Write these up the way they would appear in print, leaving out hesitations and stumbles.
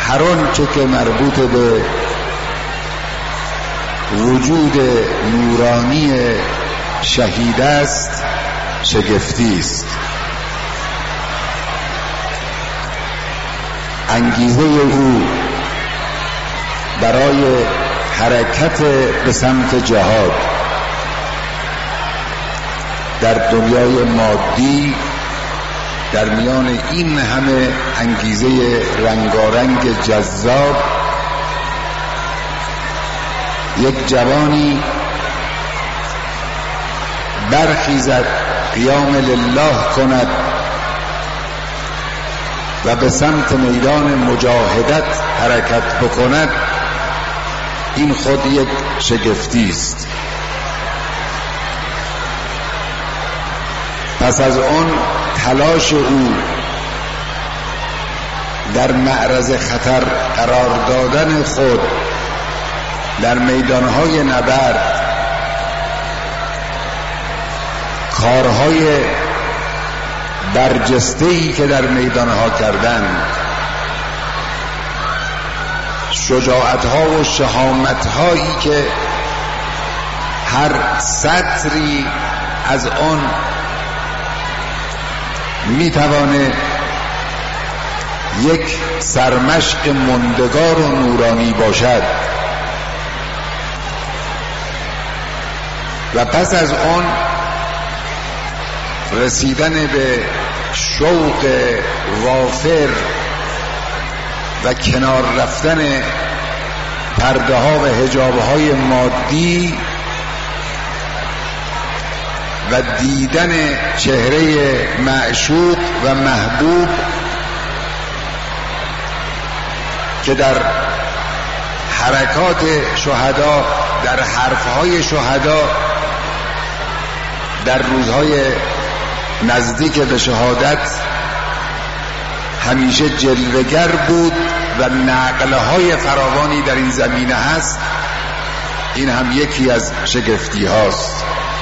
هر آنچه که مربوط به وجود نورانی شهید است شگفتی است. انگیزه او برای حرکت به سمت جهاد در دنیای مادی در میان این همه انگیزه رنگارنگ جذاب یک جوانی برخیزد قیام لله کند و به سمت میدان مجاهدت حرکت بکند، این خود یک شگفتی است. پس از آن تلاش او در معرض خطر قرار دادن خود در میدانهای نبرد، کارهای برجسته‌ای که در میدانها کردند، شجاعتها و شهامتهایی که هر سطری از آن میتوانه یک سرمشق ماندگار و نورانی باشد. و پس از آن رسیدن به شوق وافر و کنار رفتن پرده ها و حجاب های مادی و دیدن چهره معشوق و محبوب که در حرکات شهدا، در حرفهای شهدا، در روزهای نزدیک به شهادت همیشه جلوگر بود و نقلهای فراوانی در این زمینه هست. این هم یکی از شگفتی هاست.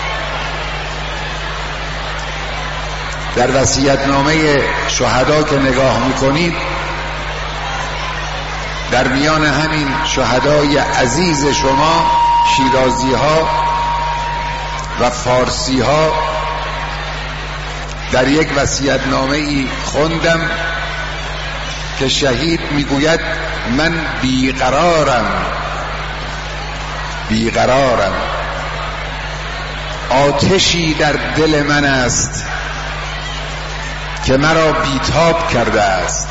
در وصیت‌نامه شهدا که نگاه میکنید، در میان همین شهدای عزیز شما شیرازی ها و فارسی ها در یک وصیت‌نامه ای خوندم که شهید میگوید من بیقرارم، آتشی در دل من است که مرا بیتاب کرده است،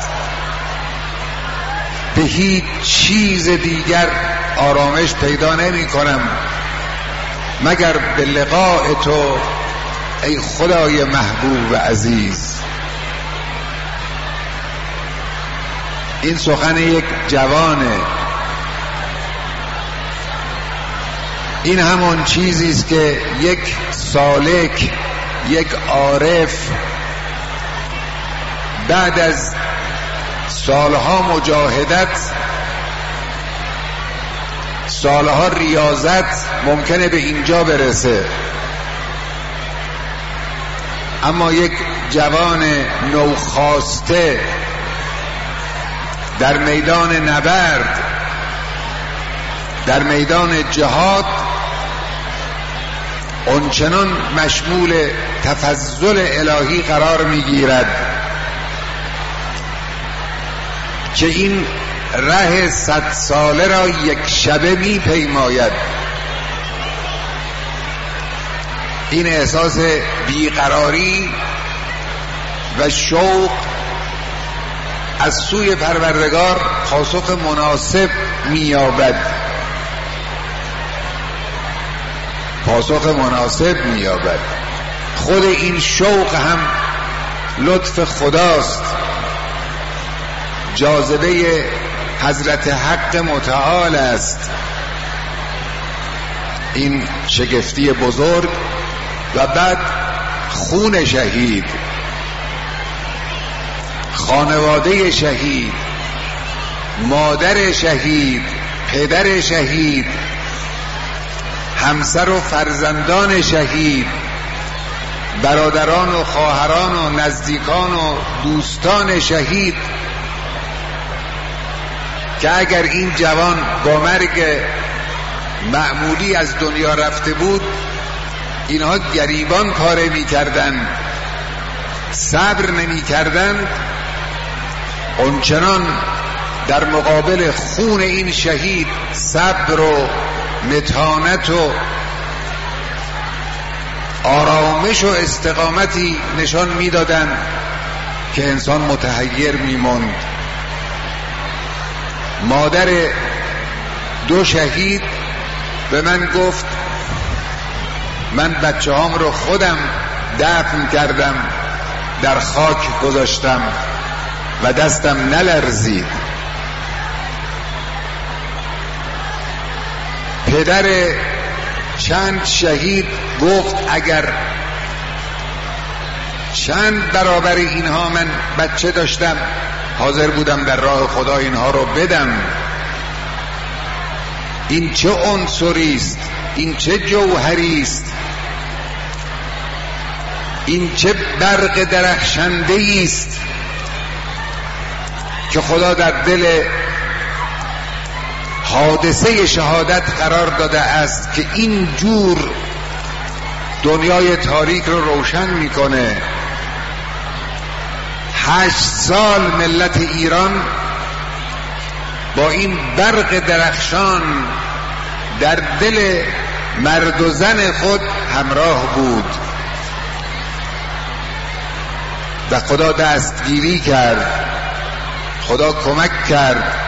به هیچ چیز دیگر آرامش پیدا نمی کنم مگر به لقاء تو ای خدای محبوب و عزیز. این سخن یک جوانه. این همون چیزی است که یک سالک، یک عارف بعد از سالها مجاهدت، سالها ریاضت ممکنه به اینجا برسه، اما یک جوان نوخاسته در میدان نبرد، در میدان جهاد، اونچنان مشمول تفضل الهی قرار میگیرد که این ره 100 ساله را یک شبه میپیماید. این احساس بیقراری و شوق از سوی پروردگار پاسخ مناسب مییابد، خود این شوق هم لطف خداست، جاذبه حضرت حق متعال است. این شگفتی بزرگ. و بعد خون شهید، خانواده شهید، مادر شهید، پدر شهید، همسر و فرزندان شهید، برادران و خواهران و نزدیکان و دوستان شهید، که اگر این جوان با مرگ معمولی از دنیا رفته بود اینها گریبان پاره می کردن، صبر نمی کردن، اونچنان در مقابل خون این شهید صبر و متانت و آرامش و استقامتی نشان میدادند که انسان متحیر میموند. مادر دو شهید به من گفت من بچه هام رو خودم دفن کردم، در خاک گذاشتم و دستم نلرزید. پدر چند شهید گفت اگر چند برابر اینها من بچه داشتم حاضر بودم در راه خدا اینها رو بدم. این چه عنصری است، این چه جوهری است، این چه برق درخشنده است که خدا در دل حادثه شهادت قرار داده است که این جور دنیای تاریک رو روشن میکنه. 8 سال ملت ایران با این برق درخشان در دل مرد و زن خود همراه بود و خدا دستگیری کرد، خدا کمک کرد